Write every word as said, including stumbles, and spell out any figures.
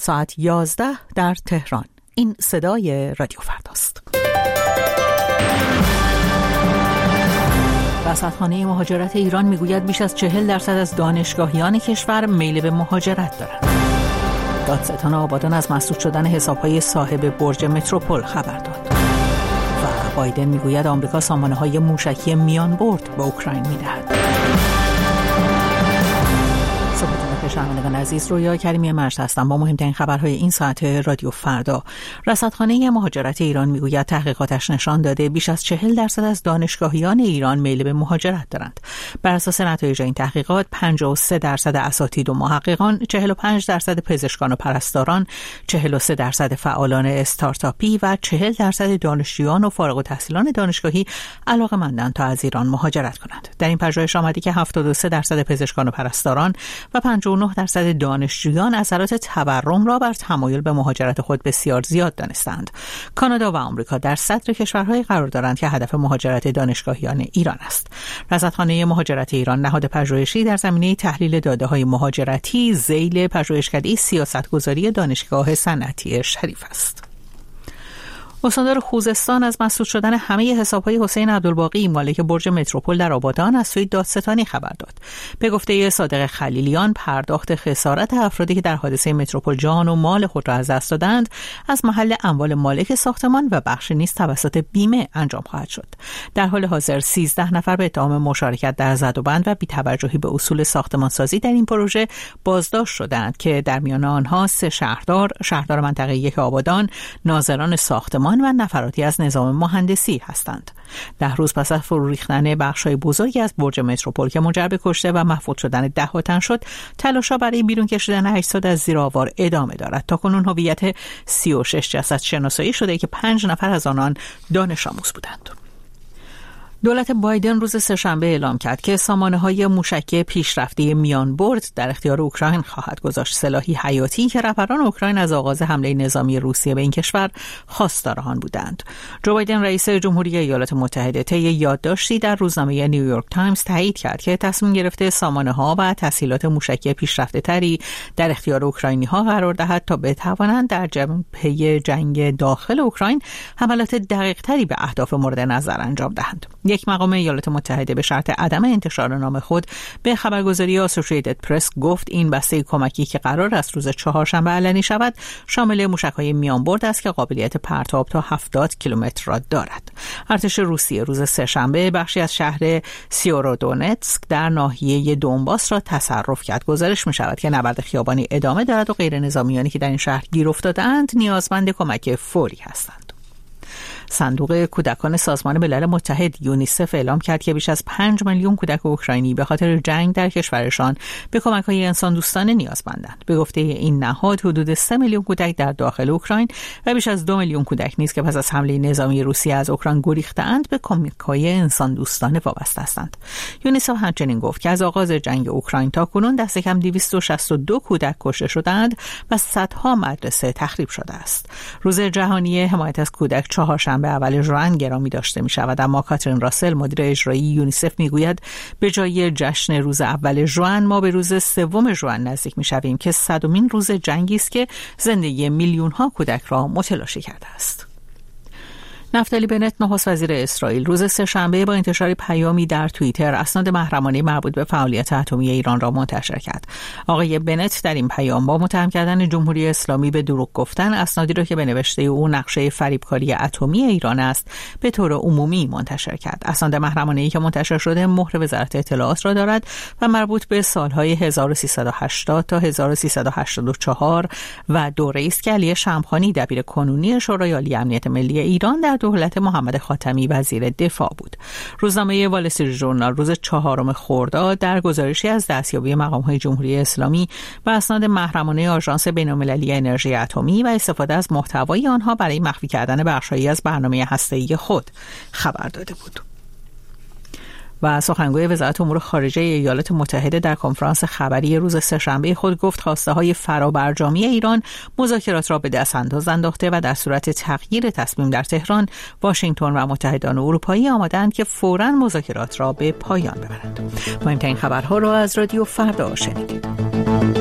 ساعت یازده در تهران. این صدای رادیو فرداست. رصدخانه مهاجرت ایران میگوید بیش از چهل درصد از دانشگاهیان کشور میل به مهاجرت دارند. دادستان آبادان از مسدود شدن حساب‌های صاحب برج متروپول خبر داد. و بایدن میگوید آمریکا سامانه‌های موشکی میان برد به اوکراین میدهد. شنوندگان عزیز، رویا کریمی مرز هستم با مهمترین خبرهای این ساعت رادیو فردا. رصدخانه مهاجرت ایران میگوید تحقیقاتش نشان داده بیش از چهل درصد از دانشگاهیان ایران میل به مهاجرت دارند. بر اساس نتایج این تحقیقات پنجاه و سه درصد اساتید و محققان، چهل و پنج درصد پزشکان و پرستاران، چهل و سه درصد فعالان استارتاپی و چهل درصد دانشجویان و فارغ التحصیلان دانشگاهی علاقه‌مندند تا از ایران مهاجرت کنند. در این پژوهش آمده که هفتاد و سه درصد پزشکان و پرستاران و پنجاه و نه درصد دانشجویان اثرات تورم را بر تمایل به مهاجرت خود بسیار زیاد دانستند. کانادا و آمریکا در صدر کشورهای قرار دارند که هدف مهاجرت دانشگاهیان ایران است. رصدخانه مهاجرت ایران نهاد پژوهشی در زمینه تحلیل داده‌های مهاجرتی ذیل پژوهشکده سیاستگذاری دانشگاه صنعتی شریف است. استاندار خوزستان از مسدود شدن همه حساب‌های حسین عبدالباقی مالک برج متروپول در آبادان از سوی دادستانی خبر داد. به گفته صادق خلیلیان، پرداخت خسارت افرادی که در حادثه متروپول جان و مال خود را از دست دادند از محل اموال مالک ساختمان و بخش نیز توسط بیمه انجام خواهد شد. در حال حاضر سیزده نفر به اتهام مشارکت در زدوبند و بی‌توجهی به اصول ساختمانسازی در این پروژه بازداشت شدند که در میان آنها سه شهردار، شهردار منطقه یک آبادان، ناظران ساختمان و نفراتی از نظام مهندسی هستند. ده روز پس از فرو ریختن بخش‌های بزرگی از برج متروپول که منجر به کشته و محفوظ شدن ده تن شد، تلاش‌ها برای بیرون کشیدن اجساد از زیر آوار ادامه دارد. تاکنون هویت سی و شش جسد شناسایی شده که پنج نفر از آنان دانش آموز بودند. دولت بایدن روز سه‌شنبه اعلام کرد که سامانه‌های موشکی پیشرفته میان برد در اختیار اوکراین خواهد گذاشت، سلاحی حیاتی که رهبران اوکراین از آغاز حمله نظامی روسیه به این کشور خواستار آن بودند. جو بایدن رئیس جمهوری ایالات متحده طی یادداشتی در روزنامه نیویورک تایمز تایید کرد که تصمیم گرفته سامانه‌ها و تسهیلات موشکی پیشرفته‌تری در اختیار اوکراینی‌ها قرار دهد تا بتوانند در جبهه جنگ داخل اوکراین حملات دقیق‌تری به اهداف مورد نظر انجام دهند. یک مقام ایالات متحده به شرط عدم انتشار نام خود به خبرگزاری آسوشییتد پرس گفت این بسته کمکی که قرار است روز چهارشنبه علنی شود شامل موشک‌های میانبرد است که قابلیت پرتاب تا هفتاد کیلومتر را دارد. ارتش روسیه روز سه‌شنبه بخشی از شهر سیورودونتسک در ناحیه دونباس را تصرف کرد. گزارش می‌شود که نبرد خیابانی ادامه دارد و غیر نظامیانی که در این شهر گیر افتاده‌اند نیازمند کمک فوری هستند. صندوق کودکان سازمان ملل متحد یونیسف اعلام کرد که بیش از پنج میلیون کودک اوکراینی به خاطر جنگ در کشورشان به کمک‌های انسان دوستانه نیازمندند. به گفته این نهاد حدود سه میلیون کودک در داخل اوکراین و بیش از دو میلیون کودک نیز که پس از حمله نظامی روسیه از اوکراین گریخته‌اند به کمک‌های انسان دوستانه وابسته هستند. یونیسف همچنین گفت که از آغاز جنگ اوکراین تا کنون دست کم دویست و شصت و دو کودک کشته شدند و صدها مدرسه تخریب شده است. روز جهانی حمایت از کودک چهارشنبه اول ژوئن گرامی داشته می شود، اما کاترین راسل مدیر اجرایی یونیسف می گوید به جای جشن روز اول ژوئن ما به روز سوم ژوئن نزدیک می شویم که صدمین روز جنگی است که زندگی میلیون ها کودک را متلاشی کرده است. نفتالی بنت نخست وزیر اسرائیل روز سه‌شنبه با انتشار پیامی در توییتر اسناد محرمانه مربوط به فعالیت اتمی ایران را منتشر کرد. آقای بنت در این پیام با متهم کردن جمهوری اسلامی به دروغ گفتن اسنادی را که به نوشته او نقشه فریبکاری اتمی ایران است به طور عمومی منتشر کرد. اسناد محرمانه‌ای که منتشر شده مهر وزارت اطلاعات را دارد و مربوط به سالهای هزار و سیصد و هشتاد تا هزار و سیصد و هشتاد و چهار و دوره است که علی شمخانی دبیر کنونی شورای عالی امنیت ملی ایران در دولت محمد خاتمی وزیر دفاع بود. روزنامه وال استریت ژورنال روز چهارم خرداد در گزارشی از دستیابی مقام‌های جمهوری اسلامی و اسناد محرمانه آژانس بین‌المللی انرژی اتمی و استفاده از محتوای آنها برای مخفی کردن بخش‌هایی از برنامه هسته‌ای خود خبر داده بود. و سخنگوی وزارت امور خارجه ایالات متحده در کنفرانس خبری روز سه‌شنبه خود گفت خواسته‌های فرابرجامی ایران مذاکرات را به دست انداز انداخته و در صورت تغییر تصمیم در تهران واشنگتن و متحدان اروپایی آماده‌اند که فوراً مذاکرات را به پایان ببرند. مهمترین خبرها را از رادیو فردا شنیدید.